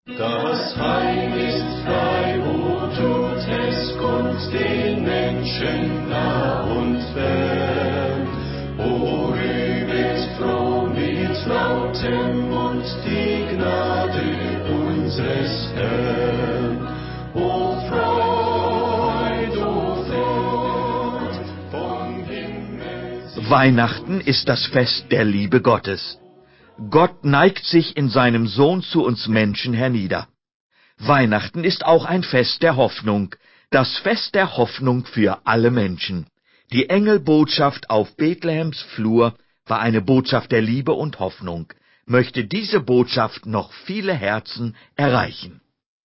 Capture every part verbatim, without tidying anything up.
Das Heil ist frei, o tut es kund den Menschen nah und fern. O rühmet froh mit lautem Mund die Gnade unseres Herrn. O Freud, o Freud vom Himmel. Weihnachten ist das Fest der Liebe Gottes. Gott neigt sich in seinem Sohn zu uns Menschen hernieder. Weihnachten ist auch ein Fest der Hoffnung, das Fest der Hoffnung für alle Menschen. Die Engelbotschaft auf Bethlehems Flur war eine Botschaft der Liebe und Hoffnung. Möchte diese Botschaft noch viele Herzen erreichen.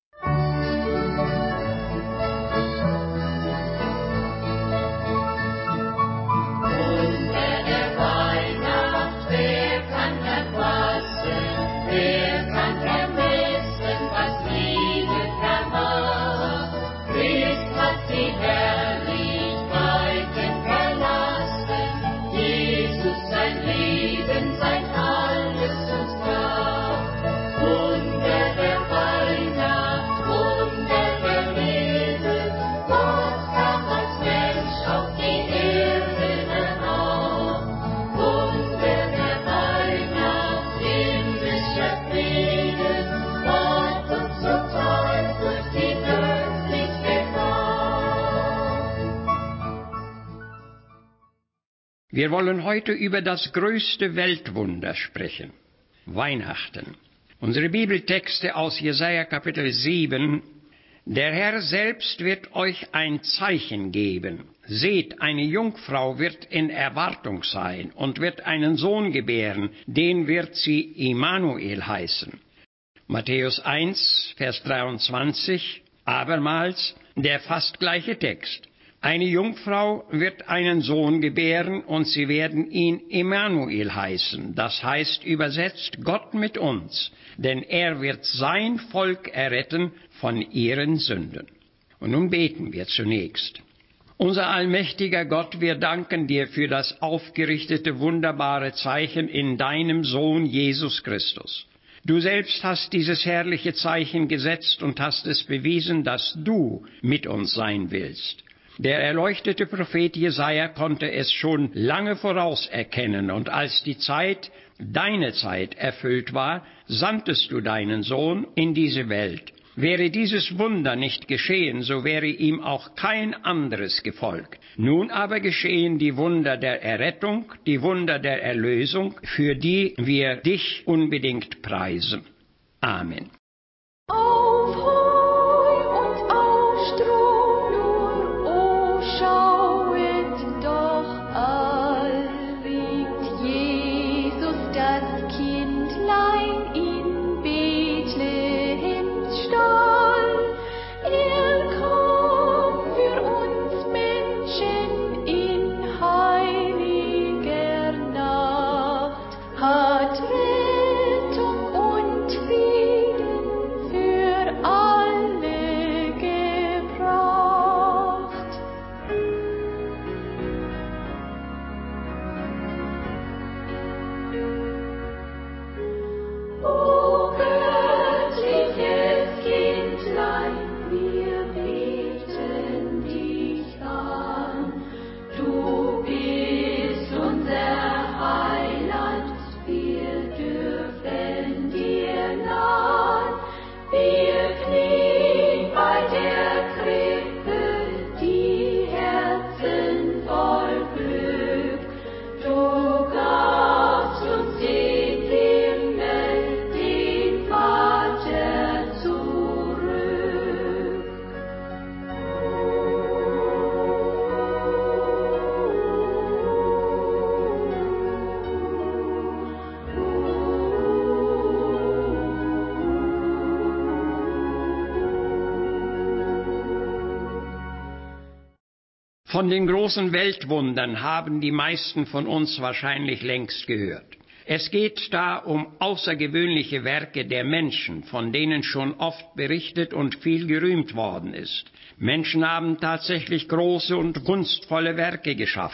Wir wollen heute über das größte Weltwunder sprechen, Weihnachten. Unsere Bibeltexte aus Jesaja Kapitel sieben. Der Herr selbst wird euch ein Zeichen geben. Seht, eine Jungfrau wird in Erwartung sein und wird einen Sohn gebären, den wird sie Immanuel heißen. Matthäus eins, Vers dreiundzwanzig, abermals der fast gleiche Text. Eine Jungfrau wird einen Sohn gebären und sie werden ihn Immanuel heißen. Das heißt übersetzt Gott mit uns, denn er wird sein Volk erretten von ihren Sünden. Und nun beten wir zunächst. Unser allmächtiger Gott, wir danken dir für das aufgerichtete wunderbare Zeichen in deinem Sohn Jesus Christus. Du selbst hast dieses herrliche Zeichen gesetzt und hast es bewiesen, dass du mit uns sein willst. Der erleuchtete Prophet Jesaja konnte es schon lange vorauserkennen, und als die Zeit, deine Zeit, erfüllt war, sandtest du deinen Sohn in diese Welt. Wäre dieses Wunder nicht geschehen, so wäre ihm auch kein anderes gefolgt. Nun aber geschehen die Wunder der Errettung, die Wunder der Erlösung, für die wir dich unbedingt preisen. Amen. Von den großen Weltwundern haben die meisten von uns wahrscheinlich längst gehört. Es geht da um außergewöhnliche Werke der Menschen, von denen schon oft berichtet und viel gerühmt worden ist. Menschen haben tatsächlich große und kunstvolle Werke geschaffen.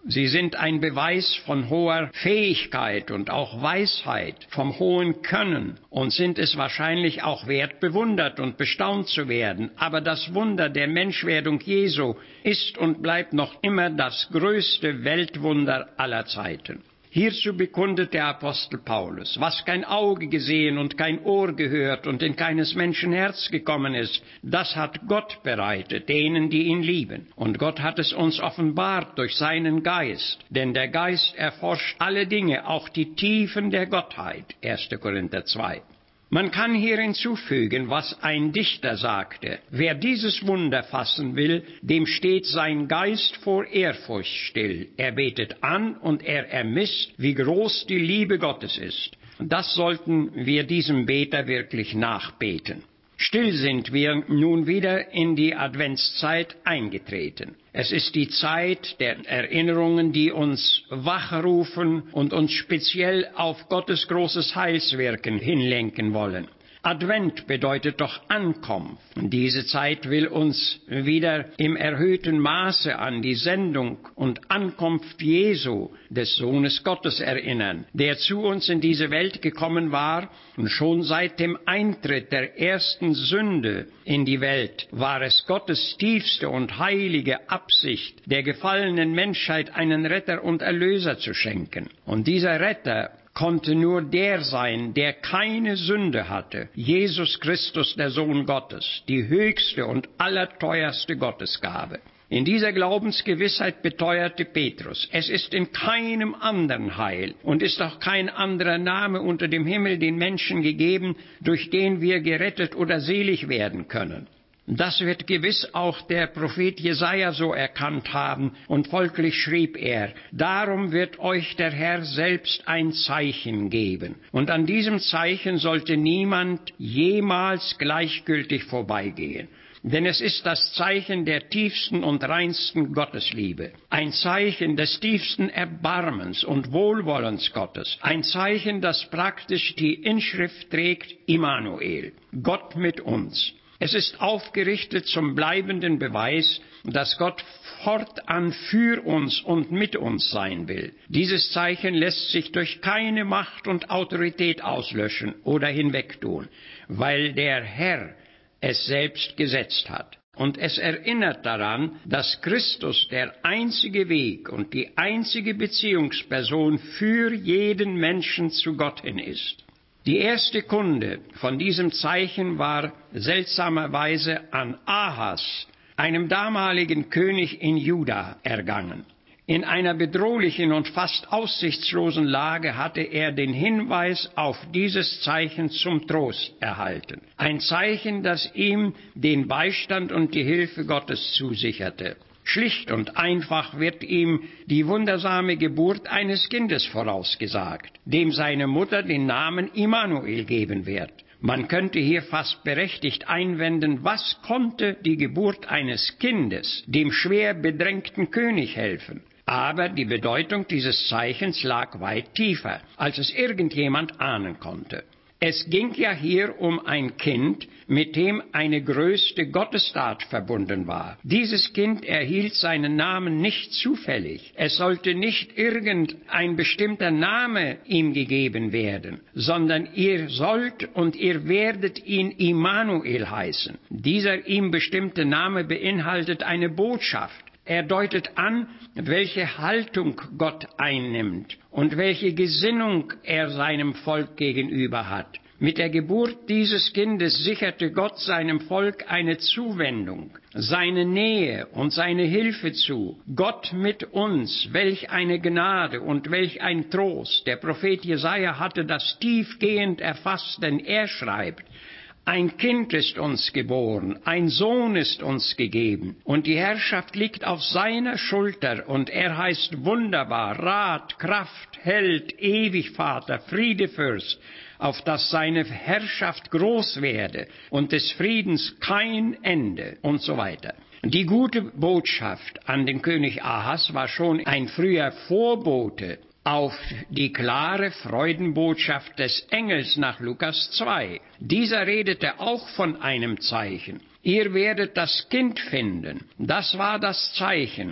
Sie sind ein Beweis von hoher Fähigkeit und auch Weisheit, vom hohen Können und sind es wahrscheinlich auch wert, bewundert und bestaunt zu werden. Aber das Wunder der Menschwerdung Jesu ist und bleibt noch immer das größte Weltwunder aller Zeiten. Hierzu bekundet der Apostel Paulus: Was kein Auge gesehen und kein Ohr gehört und in keines Menschen Herz gekommen ist, das hat Gott bereitet, denen, die ihn lieben. Und Gott hat es uns offenbart durch seinen Geist, denn der Geist erforscht alle Dinge, auch die Tiefen der Gottheit. erster Korinther zwei. Man kann hier hinzufügen, was ein Dichter sagte: Wer dieses Wunder fassen will, dem steht sein Geist vor Ehrfurcht still. Er betet an und er ermisst, wie groß die Liebe Gottes ist. Das sollten wir diesem Beter wirklich nachbeten. Still sind wir nun wieder in die Adventszeit eingetreten. Es ist die Zeit der Erinnerungen, die uns wachrufen und uns speziell auf Gottes großes Heilswirken hinlenken wollen. Advent bedeutet doch Ankunft. Diese Zeit will uns wieder im erhöhten Maße an die Sendung und Ankunft Jesu, des Sohnes Gottes, erinnern, der zu uns in diese Welt gekommen war, und schon seit dem Eintritt der ersten Sünde in die Welt war es Gottes tiefste und heilige Absicht, der gefallenen Menschheit einen Retter und Erlöser zu schenken. Und dieser Retter konnte nur der sein, der keine Sünde hatte: Jesus Christus, der Sohn Gottes, die höchste und allerteuerste Gottesgabe. In dieser Glaubensgewissheit beteuerte Petrus: Es ist in keinem anderen Heil und ist auch kein anderer Name unter dem Himmel den Menschen gegeben, durch den wir gerettet oder selig werden können. Das wird gewiss auch der Prophet Jesaja so erkannt haben, und folglich schrieb er: Darum wird euch der Herr selbst ein Zeichen geben, und an diesem Zeichen sollte niemand jemals gleichgültig vorbeigehen. Denn es ist das Zeichen der tiefsten und reinsten Gottesliebe, ein Zeichen des tiefsten Erbarmens und Wohlwollens Gottes, ein Zeichen, das praktisch die Inschrift trägt: Immanuel, Gott mit uns. Es ist aufgerichtet zum bleibenden Beweis, dass Gott fortan für uns und mit uns sein will. Dieses Zeichen lässt sich durch keine Macht und Autorität auslöschen oder hinwegtun, weil der Herr es selbst gesetzt hat. Und es erinnert daran, dass Christus der einzige Weg und die einzige Beziehungsperson für jeden Menschen zu Gott hin ist. Die erste Kunde von diesem Zeichen war seltsamerweise an Ahas, einem damaligen König in Juda, ergangen. In einer bedrohlichen und fast aussichtslosen Lage hatte er den Hinweis auf dieses Zeichen zum Trost erhalten. Ein Zeichen, das ihm den Beistand und die Hilfe Gottes zusicherte. Schlicht und einfach wird ihm die wundersame Geburt eines Kindes vorausgesagt, dem seine Mutter den Namen Immanuel geben wird. Man könnte hier fast berechtigt einwenden: Was konnte die Geburt eines Kindes dem schwer bedrängten König helfen? Aber die Bedeutung dieses Zeichens lag weit tiefer, als es irgendjemand ahnen konnte. Es ging ja hier um ein Kind, mit dem eine größte Gottestat verbunden war. Dieses Kind erhielt seinen Namen nicht zufällig. Es sollte nicht irgendein bestimmter Name ihm gegeben werden, sondern ihr sollt und ihr werdet ihn Immanuel heißen. Dieser ihm bestimmte Name beinhaltet eine Botschaft. Er deutet an, welche Haltung Gott einnimmt und welche Gesinnung er seinem Volk gegenüber hat. Mit der Geburt dieses Kindes sicherte Gott seinem Volk eine Zuwendung, seine Nähe und seine Hilfe zu. Gott mit uns, welch eine Gnade und welch ein Trost. Der Prophet Jesaja hatte das tiefgehend erfasst, denn er schreibt: Ein Kind ist uns geboren, ein Sohn ist uns gegeben, und die Herrschaft liegt auf seiner Schulter, und er heißt Wunderbar, Rat, Kraft, Held, Ewigvater, Friedefürst, auf dass seine Herrschaft groß werde und des Friedens kein Ende, und so weiter. Die gute Botschaft an den König Ahas war schon ein früher Vorbote auf die klare Freudenbotschaft des Engels nach Lukas zwei. Dieser redete auch von einem Zeichen. Ihr werdet das Kind finden. Das war das Zeichen.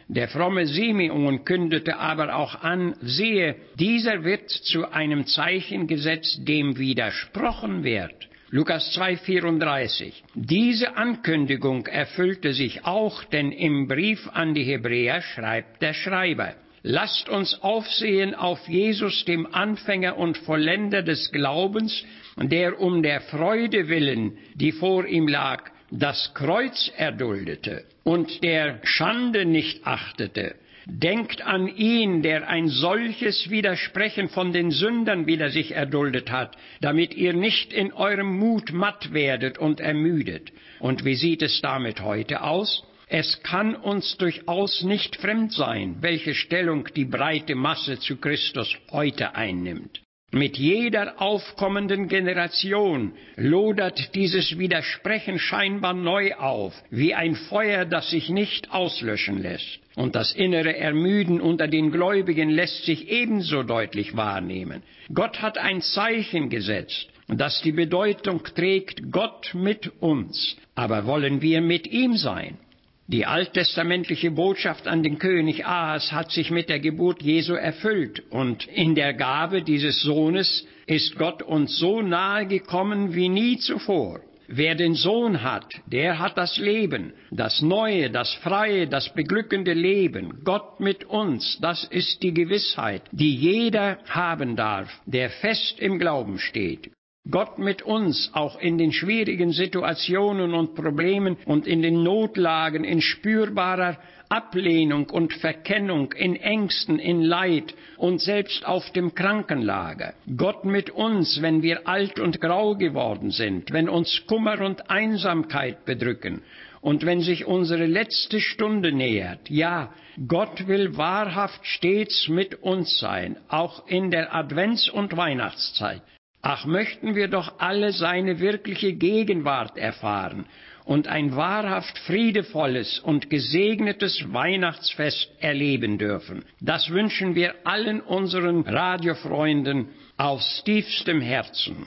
Der fromme Simeon kündete aber auch an, siehe, dieser wird zu einem Zeichen gesetzt, dem widersprochen wird. Lukas zwei vierunddreißig. Diese Ankündigung erfüllte sich auch, denn im Brief an die Hebräer schreibt der Schreiber: Lasst uns aufsehen auf Jesus, dem Anfänger und Vollender des Glaubens, der um der Freude willen, die vor ihm lag, das Kreuz erduldete und der Schande nicht achtete. Denkt an ihn, der ein solches Widersprechen von den Sündern wider sich erduldet hat, damit ihr nicht in eurem Mut matt werdet und ermüdet. Und wie sieht es damit heute aus? Es kann uns durchaus nicht fremd sein, welche Stellung die breite Masse zu Christus heute einnimmt. Mit jeder aufkommenden Generation lodert dieses Widersprechen scheinbar neu auf, wie ein Feuer, das sich nicht auslöschen lässt. Und das innere Ermüden unter den Gläubigen lässt sich ebenso deutlich wahrnehmen. Gott hat ein Zeichen gesetzt, das die Bedeutung trägt: Gott mit uns. Aber wollen wir mit ihm sein? Die alttestamentliche Botschaft an den König Ahas hat sich mit der Geburt Jesu erfüllt, und in der Gabe dieses Sohnes ist Gott uns so nahe gekommen wie nie zuvor. Wer den Sohn hat, der hat das Leben, das neue, das freie, das beglückende Leben. Gott mit uns, das ist die Gewissheit, die jeder haben darf, der fest im Glauben steht. Gott mit uns, auch in den schwierigen Situationen und Problemen und in den Notlagen, in spürbarer Ablehnung und Verkennung, in Ängsten, in Leid und selbst auf dem Krankenlager. Gott mit uns, wenn wir alt und grau geworden sind, wenn uns Kummer und Einsamkeit bedrücken und wenn sich unsere letzte Stunde nähert. Ja, Gott will wahrhaft stets mit uns sein, auch in der Advents- und Weihnachtszeit. Ach, möchten wir doch alle seine wirkliche Gegenwart erfahren und ein wahrhaft friedevolles und gesegnetes Weihnachtsfest erleben dürfen. Das wünschen wir allen unseren Radiofreunden aus tiefstem Herzen.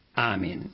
Amen.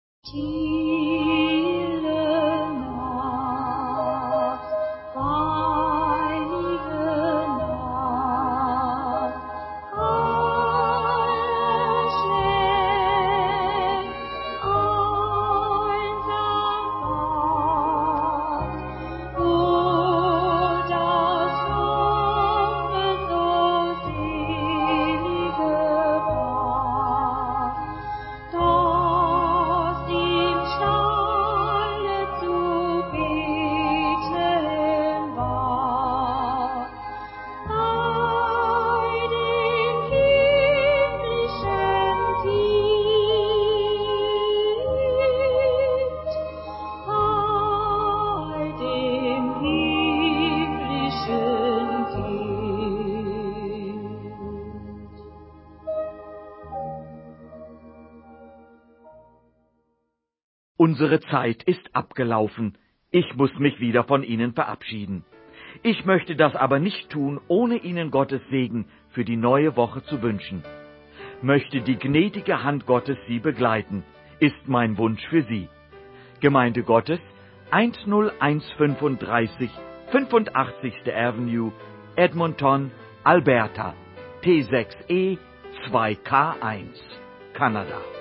Unsere Zeit ist abgelaufen. Ich muss mich wieder von Ihnen verabschieden. Ich möchte das aber nicht tun, ohne Ihnen Gottes Segen für die neue Woche zu wünschen. Möchte die gnädige Hand Gottes Sie begleiten, ist mein Wunsch für Sie. Gemeinde Gottes, eins null eins fünfunddreißig fünfundachtzigste Avenue, Edmonton, Alberta, T sechs E zwei K eins, Kanada.